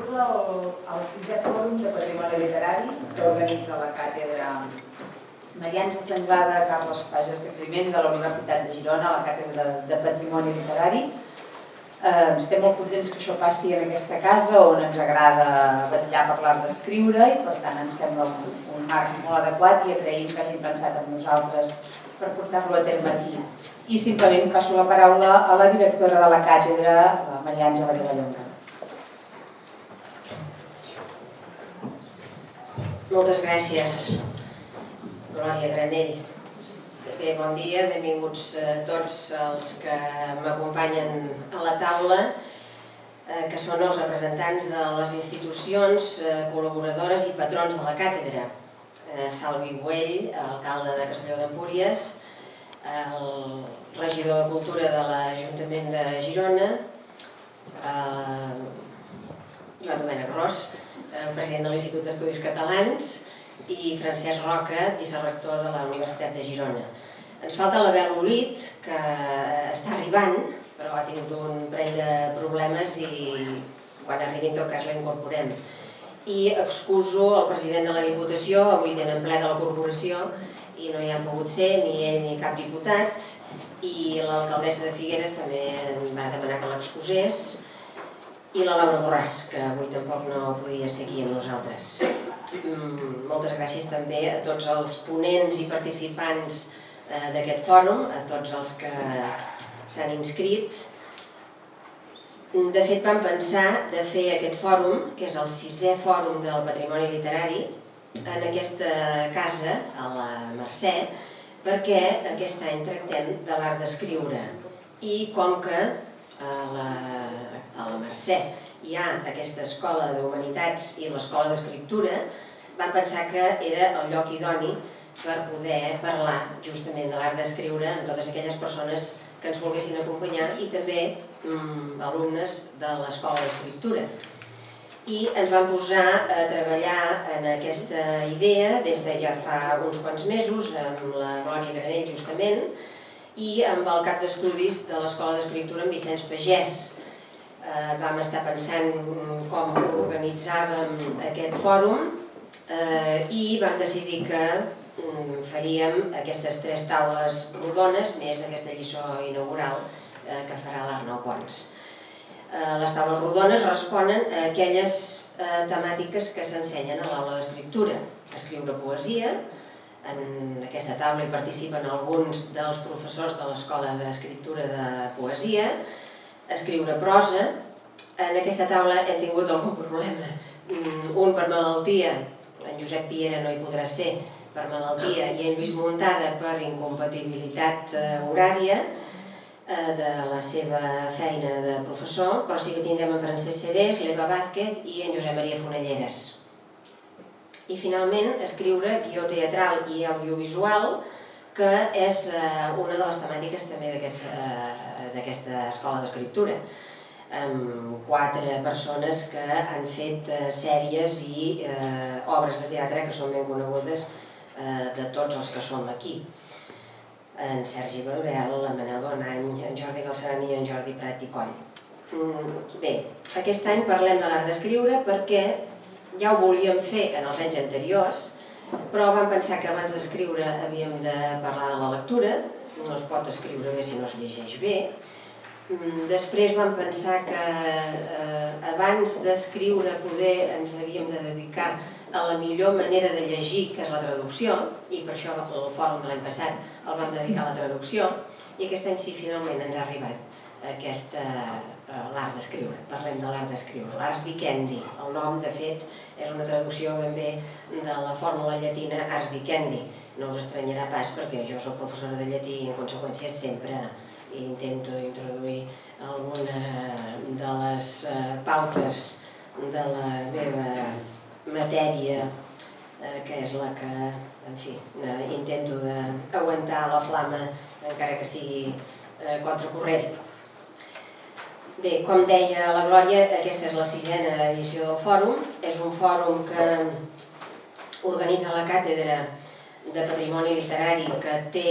benvinguda al 6è Fòrum de Patrimoni Literari que organitza la càtedra Maria Àngels Anglada Carles Fages de Climent de la Universitat de Girona, la càtedra de Patrimoni Literari. Estem molt contents que això passi en aquesta casa on ens agrada vetllar per l'art d'escriure i per tant ens sembla un marc molt adequat i agraïm que hagin pensat en nosaltres per portar-lo a terme aquí. I simplement passo la paraula a la directora de la càtedra, la Maria Àngela Vilallonga. Moltes gràcies, Glòria Granell. Bé, bon dia, benvinguts tots els que m'acompanyen a la taula, que són els representants de les institucions col·laboradores i patrons de la càtedra. Salvi Güell, alcalde de Castelló d'Empúries, el regidor de Cultura de l'Ajuntament de Girona, Joan Domènec Ros, president de l'Institut d'Estudis Catalans, i Francesc Roca, vicerector de la Universitat de Girona. Ens falta l'Abel Olit, que està arribant, però ha tingut un parell de problemes i quan arribi en tot cas la incorporem. I excuso el president de la Diputació, avui tenen ple de la corporació i no hi ha pogut ser ni ell ni cap diputat, i l'alcaldessa de Figueres també ens va demanar que l'excusés, i la Laura Borràs, que avui tampoc no podia ser aquí amb nosaltres. Moltes gràcies també a tots els ponents i participants d'aquest fòrum, a tots els que s'han inscrit. De fet, vam pensar de fer aquest fòrum, que és el 6è Fòrum del Patrimoni Literari, en aquesta casa, a la Mercè, perquè aquest any tractem de l'art d'escriure. I com que a la Mercè hi ha aquesta escola d'humanitats i l'escola d'escriptura, vam pensar que era el lloc idoni per poder parlar justament de l'art d'escriure amb totes aquelles persones que ens volguessin acompanyar i també alumnes de l'escola d'escriptura. I ens vam posar a treballar en aquesta idea des de ja fa uns quants mesos amb la Glòria Granell justament i amb el cap d'estudis de l'Escola d'Escriptura en Vicenç Pagès. Vam estar pensant com organitzàvem aquest fòrum i vam decidir que faríem aquestes 3 taules rodones més aquesta lliçó inaugural que farà l'Arnau Pons. Les taules rodones responen a aquelles temàtiques que s'ensenyen a l'aula d'escriptura. Escriure poesia, en aquesta taula hi participen alguns dels professors de l'Escola d'Escriptura de Poesia, escriure prosa. En aquesta taula hem tingut algun problema, un per malaltia, en Josep Piera no hi podrà ser per malaltia, i en Lluís Muntada per incompatibilitat horària de la seva feina de professor, però sí que tindrem en Francesc Serés, l'Eva Vázquez i en Josep Maria Fonelleres. I finalment, escriure guió teatral i audiovisual, que és una de les temàtiques també d'aquesta escola d'escriptura, amb 4 persones que han fet sèries i obres de teatre que són ben conegudes de tots els que som aquí. En Sergi Balbel, la Manel Bonany, en Jordi Galceran i en Jordi Prat i Coll. Bé, aquest any parlem de l'art d'escriure perquè ja ho volíem fer en els anys anteriors, però vam pensar que abans d'escriure havíem de parlar de la lectura, no es pot escriure bé si no es llegeix bé. Després vam pensar que abans d'escriure poder ens havíem de dedicar a la millor manera de llegir, que és la traducció, i per això el fòrum de l'any passat el vam dedicar a la traducció, i aquest any sí, finalment ens ha arribat l'art d'escriure. Parlem de l'art d'escriure, l'ars dicendi. El nom, de fet, és una traducció ben bé de la fórmula llatina ars dicendi. No us estranyarà pas perquè jo soc professora de llatí i en conseqüència sempre intento introduir alguna de les pautes de la meva matèria, que és la que, en fi, intento d'aguantar la flama encara que sigui contracorrent. Bé, com deia la Glòria, aquesta és la 6a edició del fòrum. És un fòrum que organitza la càtedra de Patrimoni Literari, que té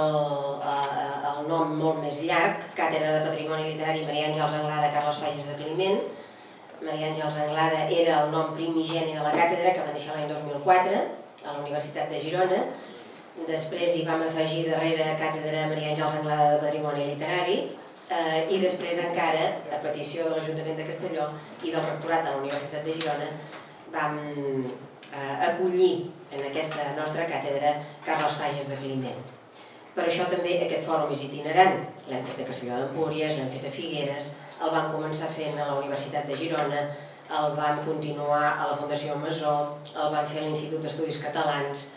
el nom molt més llarg, Càtedra de Patrimoni Literari Maria Àngels Anglada Carles Fages de Climent, Maria Àngels Anglada era el nom primigeni de la càtedra, que va néixer l'any 2004 a la Universitat de Girona. Després hi vam afegir darrere càtedra Maria Àngels Anglada de Patrimoni Literari, i després encara, a petició de l'Ajuntament de Castelló i del rectorat de la Universitat de Girona, vam acollir en aquesta nostra càtedra Carles Fages de Climent. Per això també aquest fòrum és itinerant. L'hem fet a Castelló d'Empúries, l'hem fet a Figueres, el vam començar fent a la Universitat de Girona, el vam continuar a la Fundació Masó, el vam fer a l'Institut d'Estudis Catalans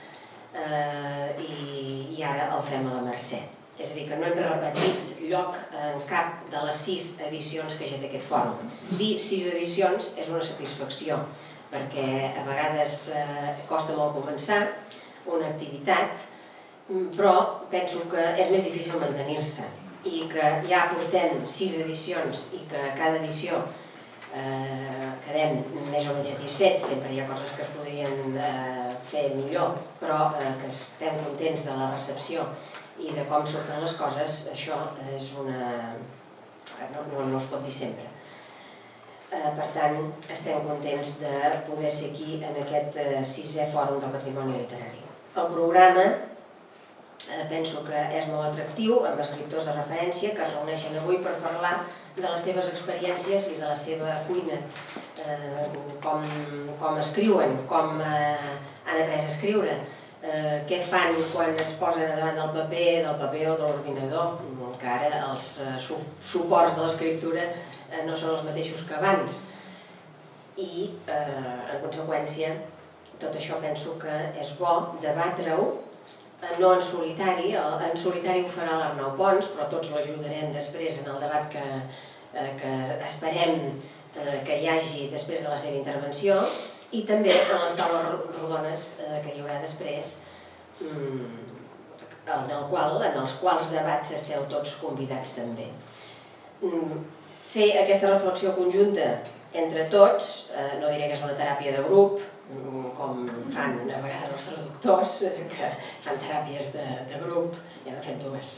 i ara el fem a la Mercè. És a dir, que no hem repetit lloc en cap de les 6 edicions que ja té aquest fòrum. Dir 6 edicions és una satisfacció, perquè a vegades costa molt començar una activitat, però penso que és més difícil mantenir-se i que ja portem 6 edicions i que a cada edició quedem més o menys satisfets, sempre hi ha coses que es podrien fer millor, però que estem contents de la recepció i de com surten les coses, això és no es pot dir sempre. Per tant, estem contents de poder ser aquí en aquest 6è Fòrum del Patrimoni Literari. El programa penso que és molt atractiu, amb escriptors de referència que es reuneixen avui per parlar de les seves experiències i de la seva cuina, com escriuen, com han après a escriure, què fan quan es posen davant del paper o de l'ordinador, que ara els suports de l'escriptura no són els mateixos que abans. I, en conseqüència, tot això penso que és bo debatre-ho, no en solitari ho farà l'Arnau Pons, però tots l'ajudarem després en el debat que esperem que hi hagi després de la seva intervenció, i també en les taules rodones que hi haurà després, en els quals debats esteu tots convidats també. Fer aquesta reflexió conjunta entre tots, no diré que és una teràpia de grup, com fan a vegades els traductors, que fan teràpies de grup, ja n'han fet 2,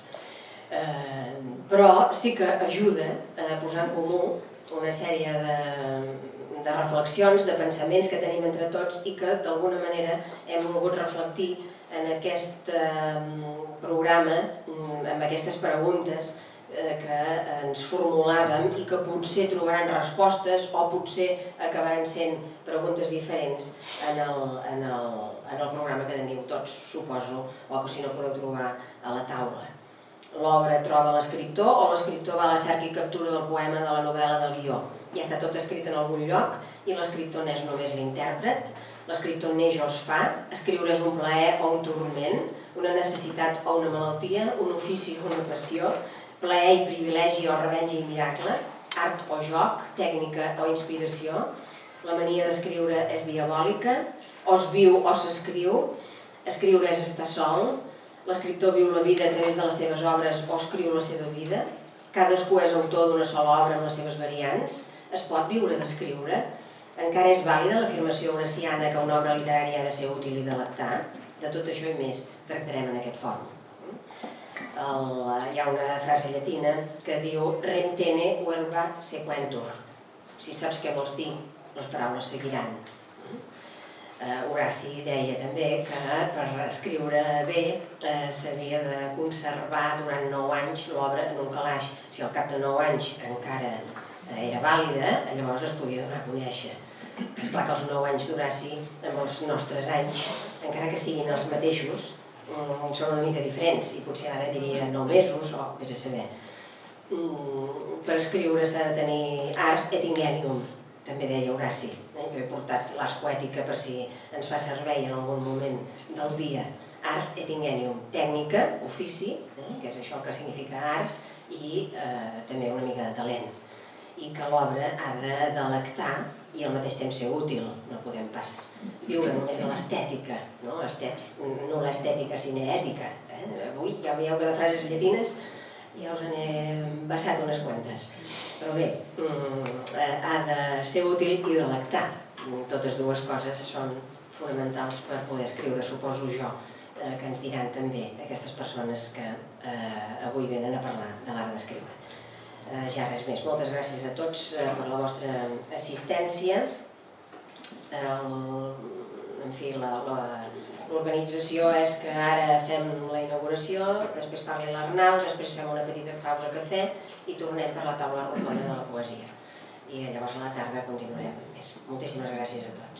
però sí que ajuda a posar en comú una sèrie de reflexions, de pensaments que tenim entre tots i que d'alguna manera hem volgut reflectir en aquest programa, amb aquestes preguntes que ens formulàvem i que potser trobaran respostes o potser acabaran sent preguntes diferents en el programa que teniu tots, suposo, o que si no podeu trobar a la taula. L'obra troba l'escriptor o l'escriptor va a la cerca i captura del poema, de la novel·la, del guió. Ja està tot escrit en algun lloc i l'escriptor n'és només l'intèrpret. L'escriptor neix o es fa, escriure és un plaer o un turment, una necessitat o una malaltia, un ofici o una passió, plaer i privilegi o revenja i miracle, art o joc, tècnica o inspiració. La mania d'escriure és diabòlica, o es viu o s'escriu, escriure és estar sol, l'escriptor viu la vida a través de les seves obres o escriu la seva vida, cadascú és autor d'una sola obra amb les seves variants, es pot viure d'escriure, encara és vàlida l'afirmació horaciana que una obra literària ha de ser útil i delectar. De tot això i més tractarem en aquest fòrum. Hi ha una frase llatina que diu rem tene verba sequentur. Si saps què vols dir, les paraules seguiran. Horaci deia també que per escriure bé s'havia de conservar durant 9 anys l'obra en un calaix. Si al cap de 9 anys encara era vàlida, llavors es podia donar a conèixer. Esclar que els 9 anys d'Horaci amb els nostres anys, encara que siguin els mateixos, són una mica diferents i potser ara diria 9 mesos o vés a saber. Per escriure s'ha de tenir ars et ingenium, també deia Horaci. Jo he portat l'ars poètica per si ens fa servei en algun moment del dia. Ars et ingenium, tècnica, ofici, que és això que significa ars, i també una mica de talent. I que l'obra ha de delectar i al mateix temps ser útil. No podem pas viure només de l'estètica, no l'estètica sinó ètica. Avui ja veieu que de frases llatines ja us n'he vessat unes quantes. Però bé, ha de ser útil i delectar. Totes dues coses són fonamentals per poder escriure, suposo jo, que ens diran també aquestes persones que avui venen a parlar de l'art d'escriure. Ja res més. Moltes gràcies a tots per la vostra assistència. En fi, l'organització és que ara fem la inauguració, després parli l'Arnau, després fem una petita pausa cafè i tornem per la taula rodona de la poesia. I llavors a la tarda continuarem amb més. Moltíssimes gràcies a tots.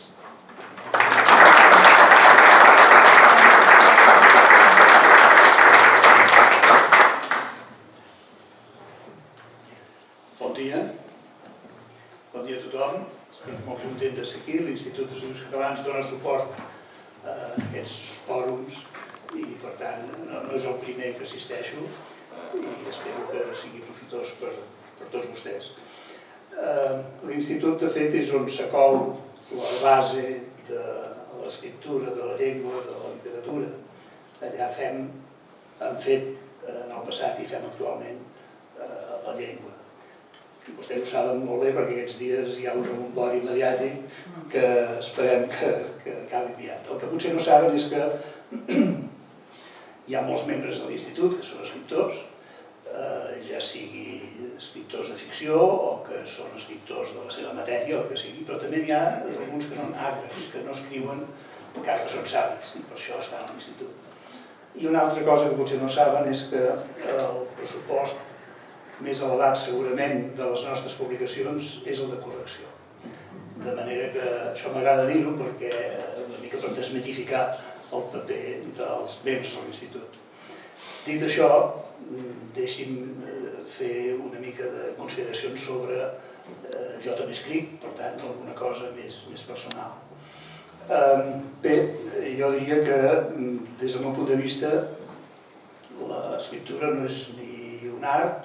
Bon dia. Bon dia a tothom. Estic molt content de ser aquí. L'Institut d'Estudis Catalans dona suport a aquests fòrums i, per tant, no és el primer que assisteixo i espero que sigui profitós per tots vostès. L'Institut, de fet, és on s'acol la base de l'escriptura, de la llengua, de la literatura. Allà hem fet en el passat i fem actualment la llengua. Vostès ho saben molt bé perquè aquests dies hi ha un rebombori mediàtic que esperem que acabi aviat. El que potser no saben és que hi ha molts membres de l'Institut que són escriptors, ja sigui escriptors de ficció o que són escriptors de la seva matèria o el que sigui, però també n'hi ha alguns que no àgrafs, que no escriuen encara que són savis i per això estan a l'Institut. I una altra cosa que potser no saben és que el pressupost més elevat segurament de les nostres publicacions és el de correcció. De manera que això m'agrada dir-ho perquè una mica per desmitificar el paper dels membres de l'Institut. Dit això, deixi'm fer una mica de consideracions sobre... Jo també escric, per tant, alguna cosa més personal. Bé, jo diria que des del meu punt de vista l'escriptura no és ni un art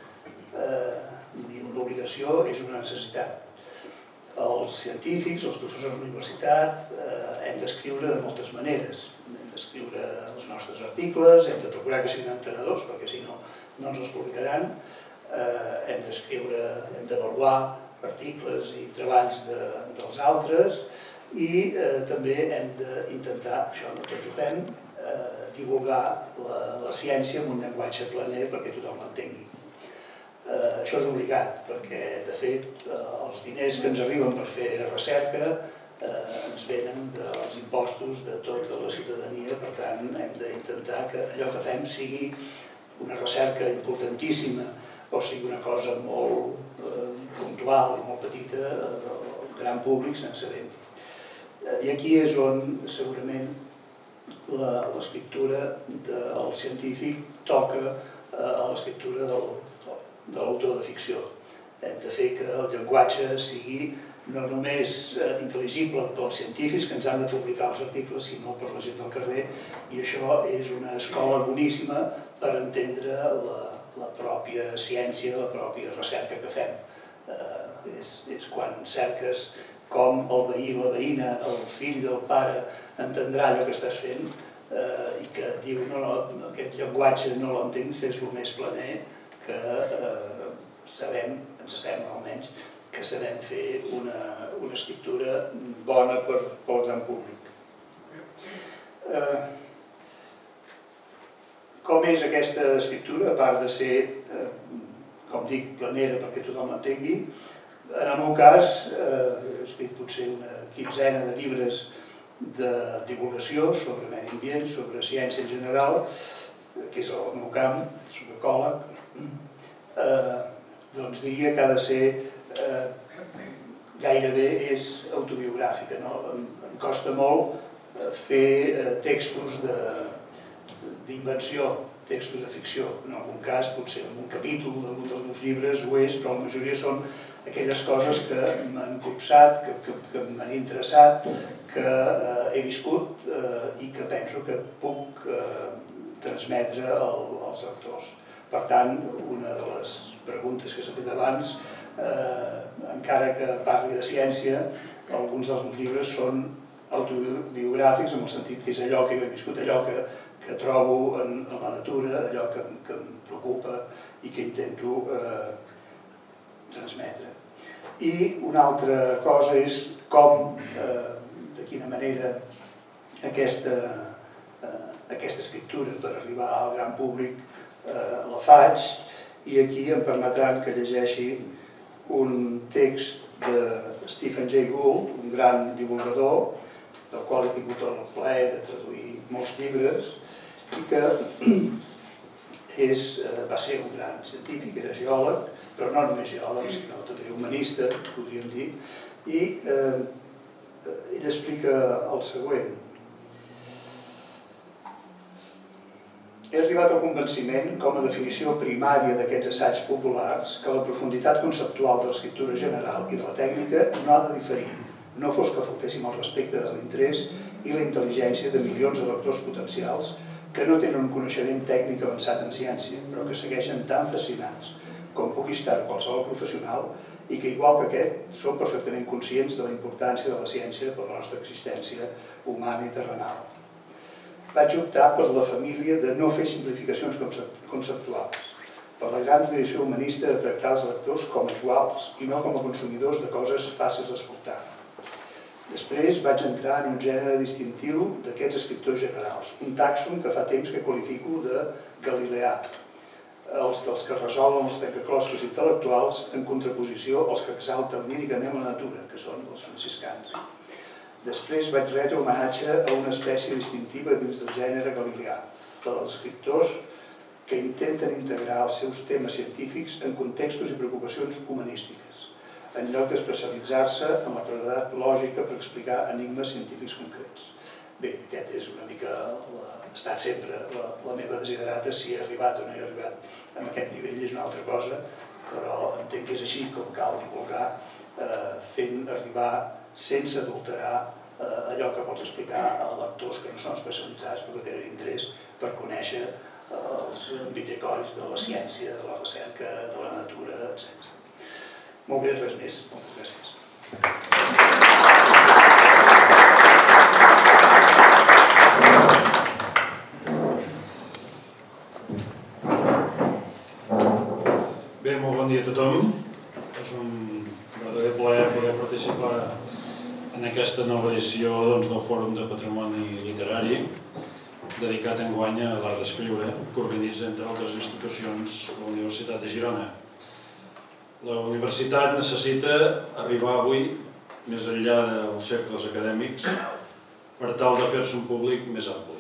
ni una obligació, és una necessitat. Els científics, els professors d'universitat, hem d'escriure de moltes maneres. Hem d'escriure els nostres articles, hem de procurar que siguin entenedors, perquè si no, no ens els publicaran. Hem d'escriure, hem d'avaluar articles i treballs dels altres i també hem d'intentar, això no tots ho fem, divulgar la ciència amb un llenguatge planer perquè tothom l'entengui. Això és obligat, perquè, de fet, els diners que ens arriben per fer recerca ens venen dels impostos de tota la ciutadania, per tant, hem d'intentar que allò que fem sigui una recerca importantíssima o sigui una cosa molt puntual i molt petita, el gran públic se'n assabenti. I aquí és on, segurament, l'escriptura del científic toca a l'escriptura de l'autor de ficció. Hem de fer que el llenguatge sigui no només intel·ligible pels científics que ens han de publicar els articles, sinó per la gent del carrer, i això és una escola boníssima per entendre la pròpia ciència, la pròpia recerca que fem. És quan cerques com el veí, la veïna, el fill, el pare, entendrà allò que estàs fent i que et diu no, aquest llenguatge no l'entenc, fes-lo més planer, que sabem, ens sembla almenys, que sabem fer una escriptura bona pel gran públic. Com és aquesta escriptura, a part de ser, com dic, planera perquè tothom l'entengui? En el meu cas, he escrit potser una quinzena de llibres de divulgació sobre medi ambient, sobre ciència en general, que és el meu camp, soc ecòleg, doncs diria que ha de ser gairebé és autobiogràfica. Em costa molt fer textos d'invenció, textos de ficció. En algun cas, potser en un capítol d'algun dels meus llibres ho és, però la majoria són aquelles coses que m'han copsat, que m'han interessat, que he viscut i que penso que puc transmetre als lectors. Per tant, una de les preguntes que s'ha fet abans, encara que parli de ciència, alguns dels meus llibres són autobiogràfics, en el sentit que és allò que jo he viscut, allò que trobo en la natura, allò que em preocupa i que intento transmetre. I una altra cosa és com, de quina manera aquesta escriptura per arribar al gran públic la faig, i aquí em permetran que llegeixi un text de Stephen Jay Gould, un gran divulgador, del qual he tingut el plaer de traduir molts llibres, i que va ser un gran científic, era geòleg, però no només geòleg, sinó també humanista, podríem dir, i ell explica el següent. He arribat al convenciment, com a definició primària d'aquests assaigs populars, que la profunditat conceptual de l'escriptura general i de la tècnica no ha de diferir, no fos que faltéssim al respecte de l'interès i la intel·ligència de milions de lectors potencials que no tenen un coneixement tècnic avançat en ciència, però que segueixen tan fascinats com pugui estar qualsevol professional i que, igual que aquest, són perfectament conscients de la importància de la ciència per a la nostra existència humana i terrenal. Vaig optar per la família de no fer simplificacions conceptuals, per la gran tradició humanista de tractar els lectors com a iguals i no com a consumidors de coses fàcils d'escoltar. Després vaig entrar en un gènere distintiu d'aquests escriptors generals, un tàxon que fa temps que qualifico de galileà, els dels que resolen els trencaclosques intel·lectuals en contraposició als que exalten líricament la natura, que són els franciscans. Després vaig retre homenatge a una espècie distintiva dins del gènere galileà, la dels escriptors que intenten integrar els seus temes científics en contextos i preocupacions humanístiques, en lloc d'especialitzar-se en la claredat lògica per explicar enigmes científics concrets. Bé, aquest és una mica, ha estat sempre la meva desiderata, si he arribat o no he arribat a aquest nivell és una altra cosa, però entenc que és així com cal divulgar, fent arribar sense adulterar allò que vols explicar a lectors que no són especialitzats però que tenen interès per conèixer els biblicolis de la ciència, de la recerca, de la natura, etc. Molt bé, res més. Moltes gràcies. Bé, molt bon dia a tothom. És un verdader plaer poder participar en aquesta nova edició del Fòrum de Patrimoni Literari, dedicat enguany a l'art d'escriure, que organitza, entre altres institucions, la Universitat de Girona. La universitat necessita arribar avui més enllà dels cercles acadèmics per tal de fer-se un públic més ampli,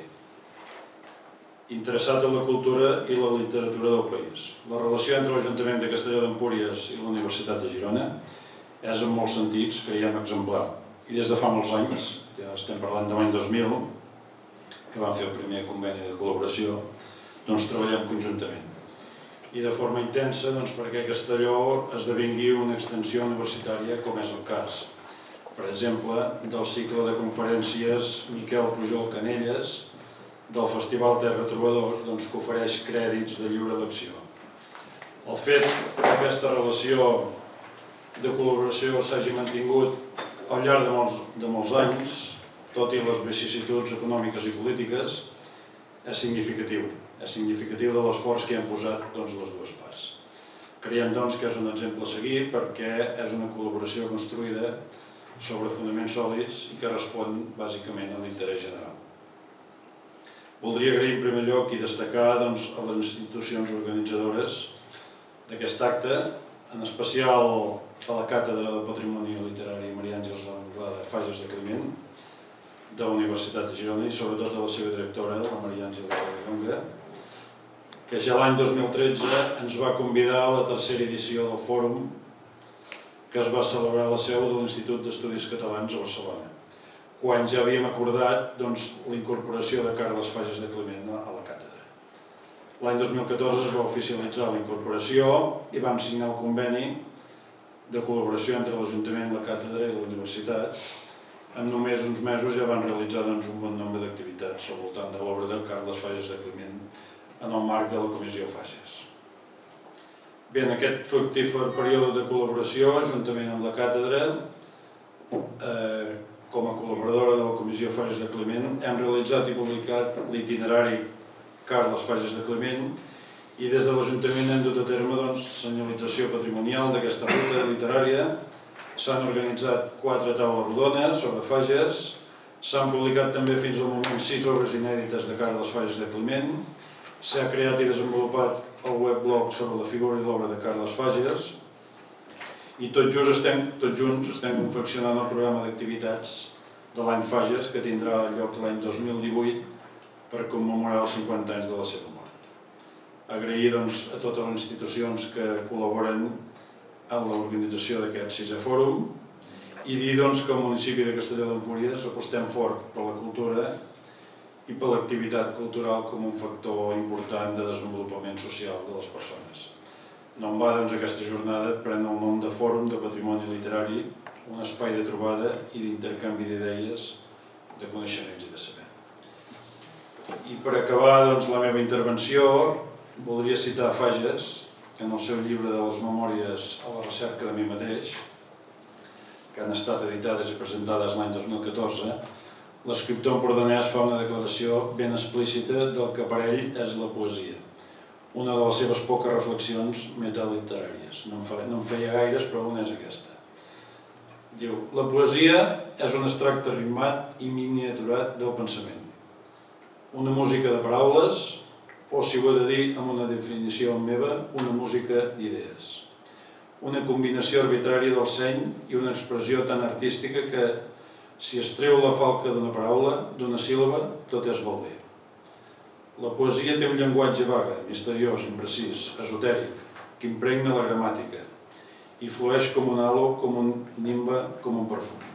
interessat en la cultura i la literatura del país. La relació entre l'Ajuntament de Castelló d'Empúries i la Universitat de Girona és, en molts sentits, creiem, exemplar. I des de fa molts anys, ja estem parlant de l'any 2000, que vam fer el primer conveni de col·laboració, treballem conjuntament. I de forma intensa perquè Castelló esdevingui una extensió universitària, com és el cas, per exemple, del cicle de conferències Miquel Pujol Canelles, del Festival Terra Trobadors, que ofereix crèdits de lliure elecció. El fet que aquesta relació de col·laboració s'hagi mantingut al llarg de molts anys, tot i les vicissituds econòmiques i polítiques, és significatiu. És significatiu de l'esforç que han posat les dues parts. Creiem que és un exemple a seguir perquè és una col·laboració construïda sobre fonaments sòlids i que respon bàsicament a l'interès general. Voldria agrair en primer lloc i destacar a les institucions organitzadores d'aquest acte, en especial a la Càtedra de Patrimoni Literari Maria Àngels Anglada Fages de Climent de la Universitat de Girona i sobretot a la seva directora, la Maria Àngels Anglada, que ja l'any 2013 ens va convidar a la tercera edició del fòrum que es va celebrar a la seu de l'Institut d'Estudis Catalans a Barcelona, quan ja havíem acordat la incorporació de Carles Fages de Climent a la càtedra. L'any 2014 es va oficialitzar la incorporació i vam signar el conveni de col·laboració entre l'Ajuntament, la càtedra i la universitat. En només uns mesos ja van realitzar un bon nombre d'activitats al voltant de l'obra de Carles Fages de Climent en el marc de la Comissió Fages. Bé, en aquest fructífer període de col·laboració, juntament amb la càtedra, com a col·laboradora de la Comissió Fages de Climent, hem realitzat i publicat l'itinerari Carles Fages de Climent i des de l'Ajuntament hem dut a terme senyalització patrimonial d'aquesta ruta literària. S'han organitzat 4 taules rodones sobre Fages, s'han publicat també fins al moment 6 obres inèdites de Carles Fages de Climent, s'ha creat i desenvolupat el webblog sobre la figura i l'obra de Carles Fages i tot junts estem confeccionant el programa d'activitats de l'any Fages que tindrà lloc l'any 2018 per commemorar els 50 anys de la seva mort. Agrair a totes les institucions que col·laboren en l'organització d'aquest 6è fòrum i dir que al municipi de Castelló d'Empúries apostem fort per la cultura i per l'activitat cultural com un factor important de desenvolupament social de les persones. No en va aquesta jornada pren el nom de Fòrum de Patrimoni Literari, un espai de trobada i d'intercanvi d'idees, de coneixements i de saber. I per acabar la meva intervenció voldria citar Fages, que en el seu llibre de les memòries a la recerca de mi mateix, que han estat editades i presentades l'any 2014, l'escriptor empordanès fa una declaració ben explícita del que per ell és la poesia. Una de les seves poques reflexions metaliteràries. No en feia gaires, però una és aquesta. Diu, la poesia és un extracte ritmat i miniaturat del pensament. Una música de paraules, o si ho he de dir amb una definició meva, una música d'idees. Una combinació arbitrària del seny i una expressió tan artística que, si es treu la falca d'una paraula, d'una síl·laba, tot es vol bé. La poesia té un llenguatge vague, misteriós, imprecís, esotèric, que impregna la gramàtica i flueix com un halo, com un nimbe, com un perfum.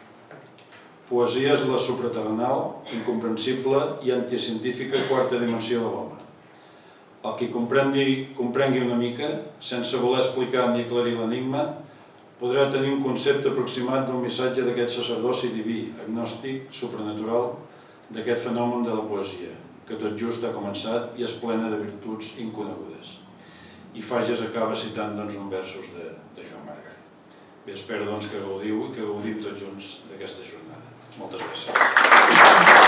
Poesia és la supraterrenal, incomprensible i anticientífica quarta dimensió de l'home. El qui comprengui una mica, sense voler explicar ni aclarir l'enigma, podrà tenir un concepte aproximat del missatge d'aquest sacerdoci diví, agnòstic, supranatural, d'aquest fenomen de la poesia, que tot just ha començat i és plena de virtuts inconegudes. I Fages acaba citant uns versos de Joan Maragall. Bé, espero que gaudiu i que gaudim tots junts d'aquesta jornada. Moltes gràcies.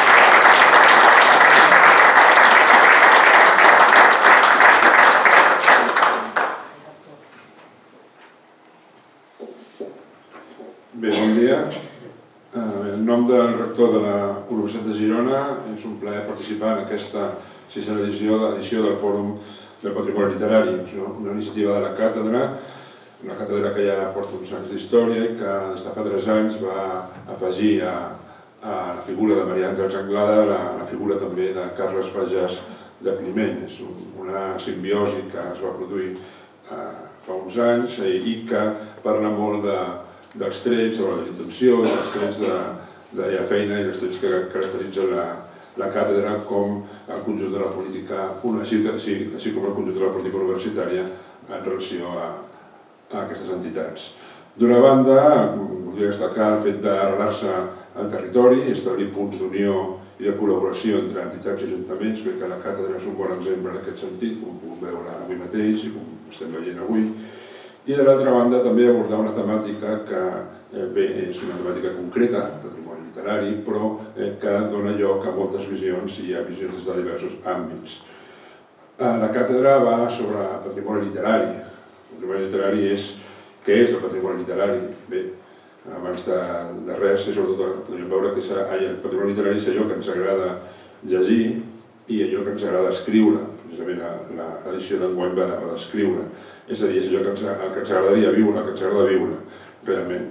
Bé, bon dia. En nom del rector de la Universitat de Girona és un plaer participar en aquesta 6a edició del Fòrum del Patrimoni Literari. És una iniciativa de la càtedra, una càtedra que ja porta uns anys d'història i que des de fa 3 anys va afegir a la figura de Maria Àngels Anglada la figura també de Carles Fages de Climent. És una simbiosi que es va produir fa uns anys i que parla molt dels trets o de la intenció, dels trets de la feina i dels trets que caracteritzen la càtedra com el conjunt de la política, així com el conjunt de la política universitària en relació a aquestes entitats. D'una banda, voldria destacar el fet d'arrelar-se al territori i establir punts d'unió i de col·laboració entre entitats i ajuntaments. Crec que la càtedra és un bon exemple en aquest sentit, com puc veure avui mateix i com estem veient avui. I de l'altra banda també abordar una temàtica que bé, és una temàtica concreta, patrimoni literari, però que dona lloc a moltes visions i a visions des de diversos àmbits. La càtedra va sobre patrimoni literari. El patrimoni literari és què és el patrimoni literari? Bé, abans de res, sobretot podríem veure que el patrimoni literari és allò que ens agrada llegir i allò que ens agrada escriure. Precisament l'edició d'enguany va d'escriure. És a dir, és allò que ens agradaria viure, que ens agrada viure, realment.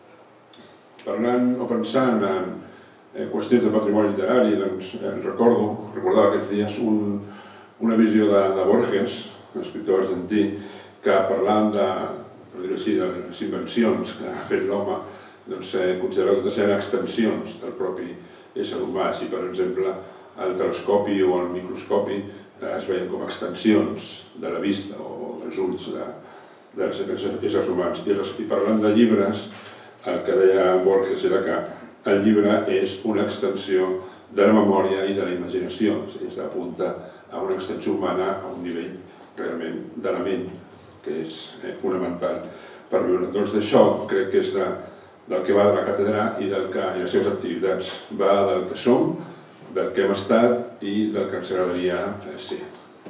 Parlant o pensant en qüestions de patrimoni literari, doncs recordava aquests dies una visió de Borges, un escriptor argentí, que parlant de les invencions que ha fet l'home, considera que totes eren extensions del propi ésser humà. Si, per exemple, el telescopi o el microscopi es veien com extensions de la vista o dels ulls dels éssers humans. I parlant de llibres, el que deia Borges era que el llibre és una extensió de la memòria i de la imaginació, és a dir, s'apunta a una extensió humana a un nivell realment de la ment, que és fonamental per viure. Doncs d'això crec que és del que va de la càtedra i les seves activitats. Va del que som, del que hem estat i del que ens agradaria ser.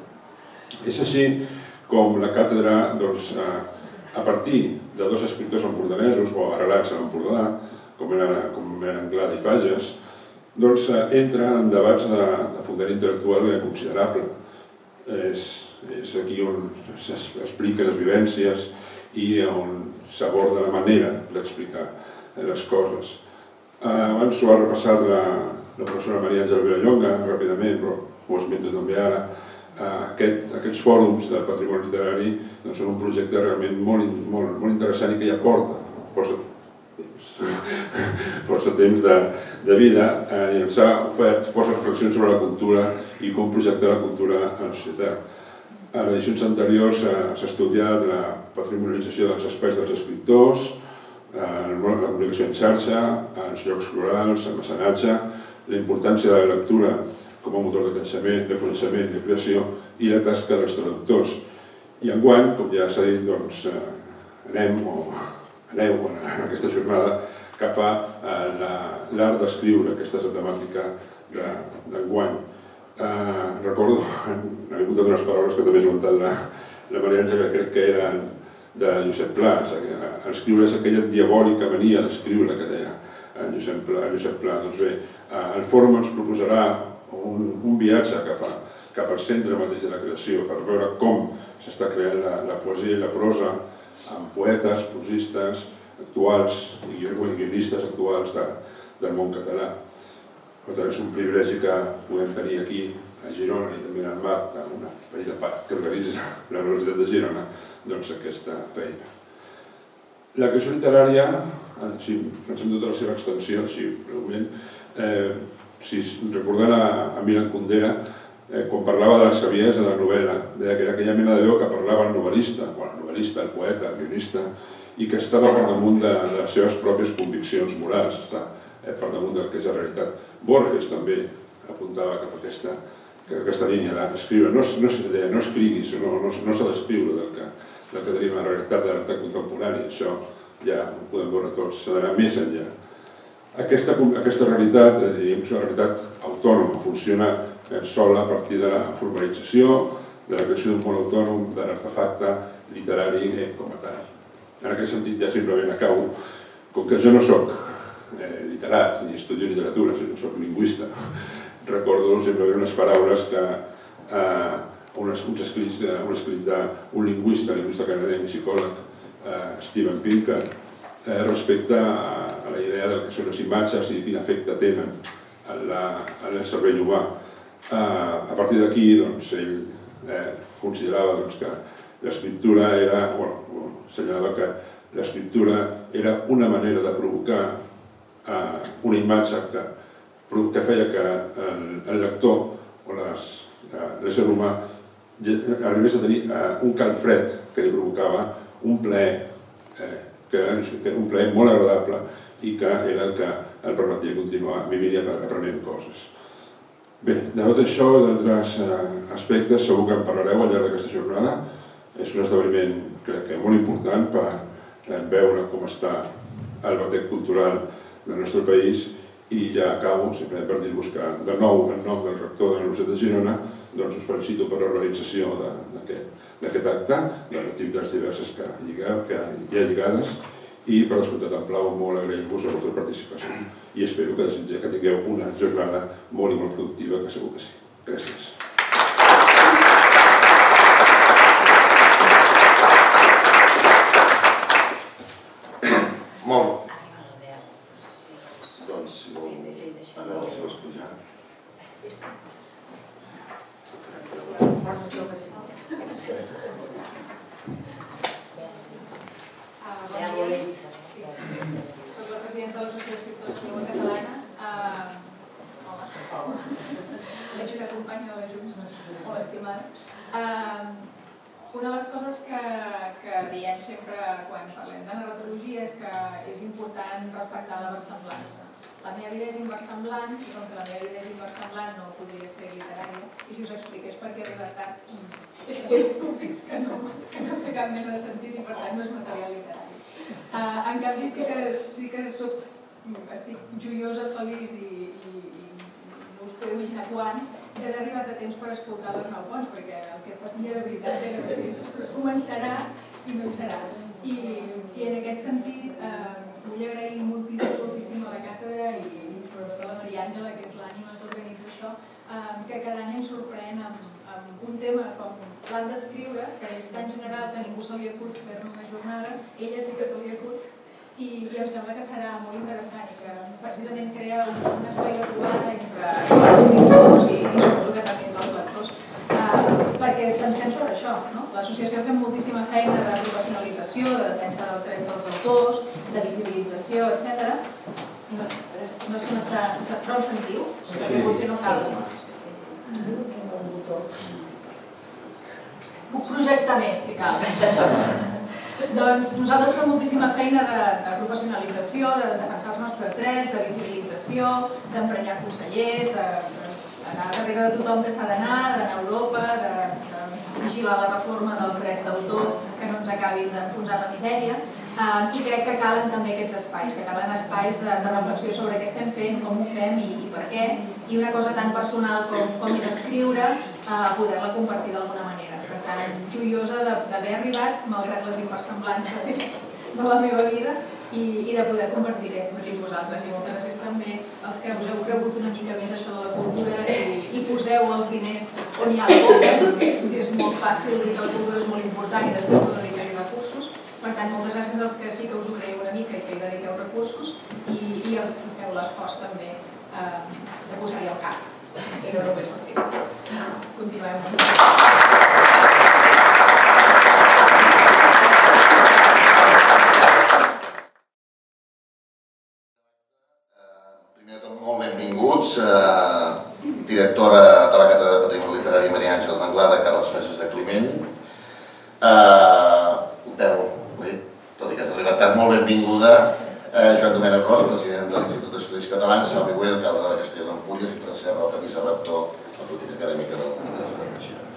És així com la càtedra, a partir de 2 escriptors empordanesos o arrelats a l'Empordà, com eren Anglada i Fages, entra en debats de fundament intel·lectual considerable. És és aquí on s'expliquen les vivències i on s'aborda la manera d'explicar les coses. Abans ho ha repassat la professora Maria Àngela Vilallonga ràpidament, però ho esmento també ara. Aquests fòrums del patrimoni literari són un projecte realment molt interessant i que ja porta força temps de vida i ens ha ofert força reflexions sobre la cultura i com projectar la cultura a la societat. En edicions anteriors s'ha estudiat la patrimonialització dels espais dels escriptors, la comunicació en xarxa, els llocs rurals, el mecenatge, la importància de la lectura com a motor de creixement, de coneixement, de creació i la tasca dels traductors. I enguany, com ja s'ha dit, aneu en aquesta jornada cap a l'art d'escriure, aquesta és la temàtica d'enguany. Recordo, n'he apuntat unes paraules que també ha esmentat la Maria Àngela, que crec que eren de Josep Pla. Escriure és aquella diabòlica mania d'escriure que deia Josep Pla. Doncs bé, el fòrum ens proposarà un viatge cap al centre mateix de la creació per veure com s'està creant la poesia i la prosa amb poetes, prosistes actuals i guionistes actuals del món català. Per tant, és un privilegi que podem tenir aquí a Girona i també al Marc, una petita part que organitza la Universitat de Girona, doncs aquesta feina. La creació literària, si pensem tota la seva extensió, així breument, si recordem a Milan Kundera, quan parlava de la saviesa de la novel·la, deia que era aquella mena de veu que parlava el novel·lista, el poeta, el guionista, i que estava per damunt de les seves pròpies conviccions morals, està per damunt del que és la realitat. Borges també apuntava cap a aquesta línia d'escriure. No escriguis, no s'ha d'escriure del que tenim la realitat de l'art contemporani, això ja ho podem veure tots, s'ha d'anar més enllà. Aquesta realitat, diríem que és una realitat autònoma, funciona sola a partir de la formalització, de la creació d'un món autònom, de l'artefacte literari com a tal. En aquest sentit ja simplement acabo, com que jo no soc literat ni estudio literatura, sinó que soc lingüista, recordo simplement unes paraules que uns escrits d'un lingüista canadenc i psicòleg, Steven Pinker, respecte a la idea del que són les imatges i quin efecte tenen en el cervell humà. A partir d'aquí, ell considerava que l'escriptura era, assenyalava que l'escriptura era una manera de provocar una imatge que feia que el lector o l'ésser humà arribés a tenir un calfred que li provocava un plaer molt agradable i que era el que el permetia continuar vivint i aprenent coses. Bé, de tot això i d'altres aspectes segur que en parlareu al llarg d'aquesta jornada. És un esdeveniment, crec que molt important per veure com està el batec cultural del nostre país i ja acabo simplement per dir-vos que de nou en nom del rector de la Universitat de Girona us felicito per l'organització d'aquest acte, de les activitats diverses que hi ha lligades i per descomptat em plau molt agrair-vos la vostra participació i espero que tingueu una jornada molt i molt productiva, que segur que sí. Gràcies. Molt. Doncs si vol anar a les seves pujades. Soc la presidenta de l'Associació d'Escriptors de la Llengua Catalana. Hola. Veig una companya molt estimada. Una de les coses que diem sempre quan parlem de narratologia és que és important respectar la versemblança. La meva vida és inversemblant i com que la meva vida és inversemblant no podria ser literària i si us expliqués per què arriba tard és estúpid, que no té cap mena de sentit i per tant no és material literari. En canvi sí que estic joiosa, feliç i no us podeu imaginar quan d'haver arribat a temps per escoltar l'Arnau Pons, perquè el que patia de veritat era que començarà i no hi serà. I en aquest sentit vull agrair moltíssim a la càtedra i sobretot a la Maria Àngela, que és l'ànima que organitza això, que cada any ens sorprèn amb un tema com l'han d'escriure, que és tan general que ningú se li acut fer-ne una jornada, ella sí que se li acut, i em sembla que serà molt interessant i que precisament crea un espai de trobada entre els escriptors i suposo que també entre els lectors, perquè pensem sobre això, no? L'associació fem moltíssima feina de professionalització, de defensa dels drets dels autors, de visibilització, etc. No sé si prou sentiu, perquè potser no cal. Un projecte més, si cal. Doncs nosaltres fem moltíssima feina de professionalització, de defensar els nostres drets, de visibilització, d'emprenyar consellers, d'anar darrere de tothom que s'ha d'anar a Europa, de vigilar la reforma dels drets d'autor que no ens acabin d'enfonsar la misèria. I crec que calen també aquests espais, que calen espais de reflexió sobre què estem fent, com ho fem i per què, i una cosa tan personal com és escriure, poder-la compartir d'alguna manera. Per tant, joiosa d'haver arribat, malgrat les inversemblances de la meva vida, i de poder compartir-ho amb vosaltres. I moltes gràcies també als que us heu cregut una mica més això de la cultura i poseu els diners on hi ha la cultura, és molt fàcil dir que la cultura és molt important i després ho dedicar-hi recursos. Per tant, moltes gràcies als que sí que us ho creieu una mica i que hi dediqueu recursos i als que feu l'esforç també de posar-hi al cap, que no només les digues. Continuem. Primer de tot, molt benvinguts. Directora de la Càtedra de Patrimoni Literari Maria Àngels d'Anglada, Carles Fages de Climent. Tot i que has arribat tard, molt benvinguda. Joan Domènec Ros, president de l'Institut d'Estudis Catalans, Salvi Güell, alcalde de Castelló d'Empúries, i Francesc Roca, vicerector de la Biblioteca Acadèmica de la Universitat de Girona.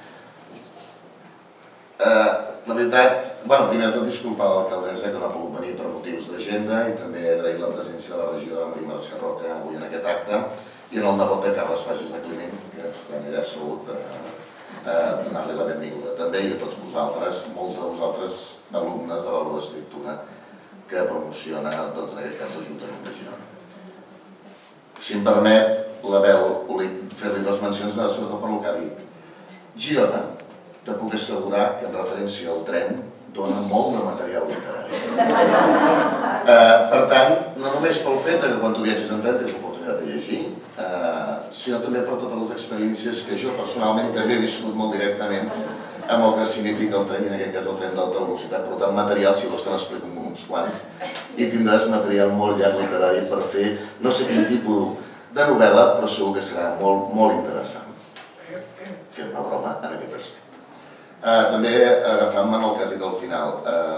La veritat, primer de tot disculpar l'alcaldessa que no ha pogut venir per motius d'agenda i també agrair la presència de la regidora Maria Mercè Roca avui en aquest acte i en el nebot de Carles Fages de Climent, que està allà assegut, donar-li la benvinguda també i a tots vosaltres, molts de vosaltres alumnes de l'Aula d'Escriptura que promociona, doncs, en aquest cas, l'Ajuntament de Girona. Si em permet, l'Abel Olit, fer-li dues mencions, sobretot per el que ha dit. Girona, te puc assegurar que en referència al tren dona molt de material literari. Per tant, no només pel fet que quan tu viatges en tren tens l'oportunitat de llegir, sinó també per totes les experiències que jo personalment també he viscut molt directament amb el que significa el tren, i en aquest cas el tren d'alta velocitat. Per tant, material, si vols te n'explico uns quants, i tindràs material molt llarg literari per fer no sé quin tipus de novel·la, però segur que serà molt interessant. Fem una broma en aquest aspecte. També agafant-me en el que has dit al final.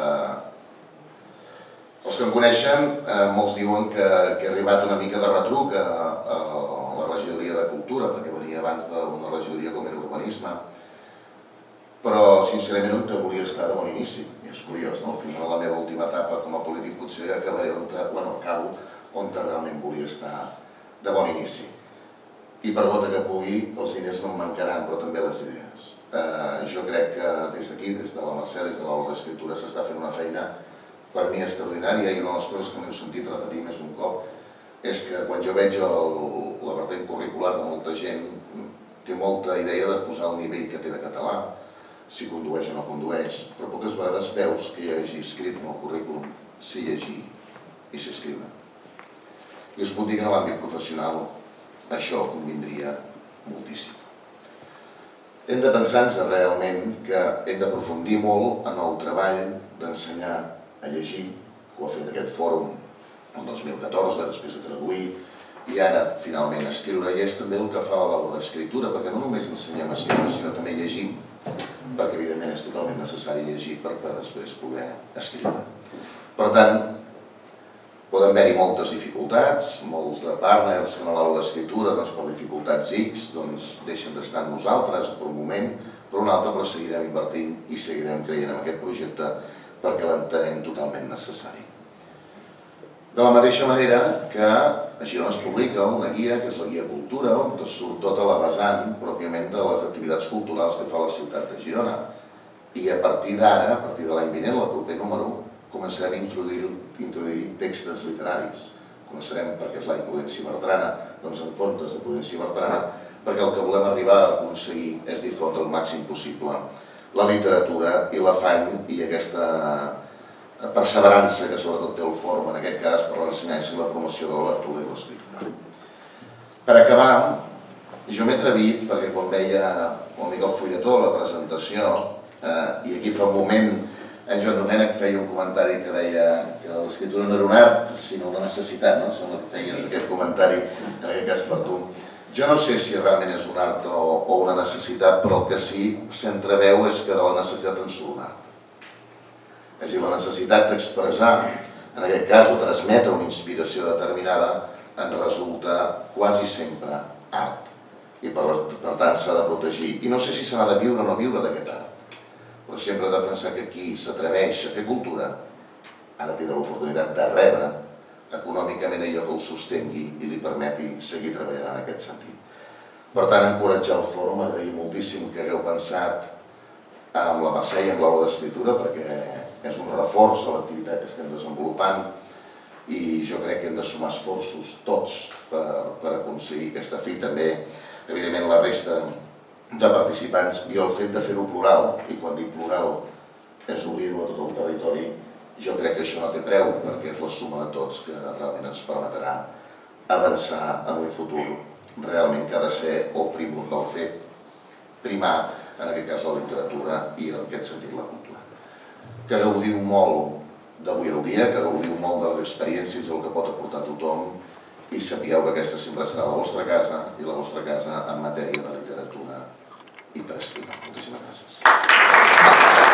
Els que em coneixen, molts diuen que he arribat una mica de retruc a la regidoria de Cultura, perquè venia abans d'una regidoria com era Urbanisme, però sincerament on volia estar de bon inici. I és curiós, no? Al final de la meva última etapa com a polític potser acabo on realment volia estar de bon inici. I per gota que pugui, els diners no em mancaran, però també les idees. Jo crec que des d'aquí, des de la Mercè, des de l'Aula d'Escriptura, s'està fent una feina per mi extraordinària, i una de les coses que m'heu sentit repetir més un cop és que quan jo veig la vertent curricular de molta gent, té molta idea de posar el nivell que té de català, si condueix o no condueix, però poques vegades veus que hi hagi escrit en el currículum sé llegir i sé escriure. I us puc dir que en l'àmbit professional això convindria moltíssim. Hem de pensar-nos realment que hem d'aprofundir molt en el treball d'ensenyar a llegir, que ho ha fet aquest fòrum el 2014, després de traduir, i ara, finalment, a escriure. I és també el que fa l'Aula d'Escriptura, perquè no només ensenyem a escriure, sinó també llegim, perquè evidentment és totalment necessari llegir per després poder escriure. Per tant, poden haver-hi moltes dificultats, molts de partners que a l'Aula d'Escriptura, per dificultats X, deixen d'estar amb nosaltres per un moment, per un altre, però seguirem invertint i seguirem creient en aquest projecte perquè l'entenem totalment necessari. De la mateixa manera que a Girona es publica una guia, que és la Guia Cultura, on surt tota la vessant pròpiament de les activitats culturals que fa la ciutat de Girona. I a partir d'ara, a partir de l'any vinent, el proper número, començarem a introduir textos literaris. Començarem, perquè és l'any Prudència Bertrana, doncs en comptes de Prudència Bertrana perquè el que volem arribar a aconseguir és difondre el màxim possible la literatura i l'afany i aquesta perseverança que sobretot té el fòrum, en aquest cas, per l'ensenyança i la promoció de la lectura i l'escriptura. Per acabar, jo m'he atrevit, perquè quan veia el Miquel Fulletó a la presentació, i aquí fa un moment en Joan Domènech feia un comentari que deia que l'escriptura no era un art, sinó una necessitat, no? Sembla que feies aquest comentari, en aquest cas per tu. Jo no sé si realment és un art o una necessitat, però el que sí s'entreveu és que de la necessitat en surt un art. És a dir, la necessitat d'expressar, en aquest cas, o transmetre una inspiració determinada, en resulta quasi sempre art. I per tant s'ha de protegir. I no sé si s'ha de viure o no viure d'aquest art, però sempre defensar que qui s'atreveix a fer cultura ha de tenir l'oportunitat de rebre econòmicament allò que el sostengui i li permeti seguir treballant en aquest sentit. Per tant, encoratjar el fòrum, agrair moltíssim que hagueu pensat amb la Mercè i amb l'aula d'escriptura, perquè és un reforç a l'activitat que estem desenvolupant i jo crec que hem de sumar esforços tots per aconseguir aquesta fi. També, evidentment, la resta de participants i el fet de fer-ho plural, i quan dic plural és obrir-ho a tot el territori, jo crec que això no té preu, perquè és la suma de tots que realment ens permetrà avançar en un futur realment que ha de ser el primordial fet, primar, en aquest cas, la literatura i, en aquest sentit, la cultura. Que gaudiu molt d'avui al dia, que gaudiu molt de les experiències del que pot aportar tothom i sapigueu que aquesta sempre serà la vostra casa i la vostra casa en matèria de literatura i per escriure. Moltíssimes gràcies.